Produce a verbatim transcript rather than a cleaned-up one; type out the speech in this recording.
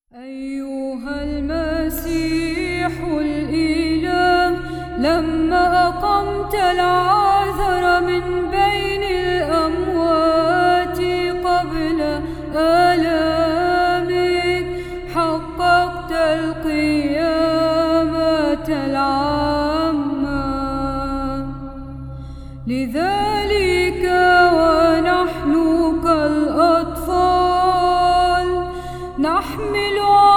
أيها المسيح الإله، لما أقمت العازر من بين الأموات قبل آلامك، حققت القيامة العامة. لذلك ونحن كالأطفال نحمل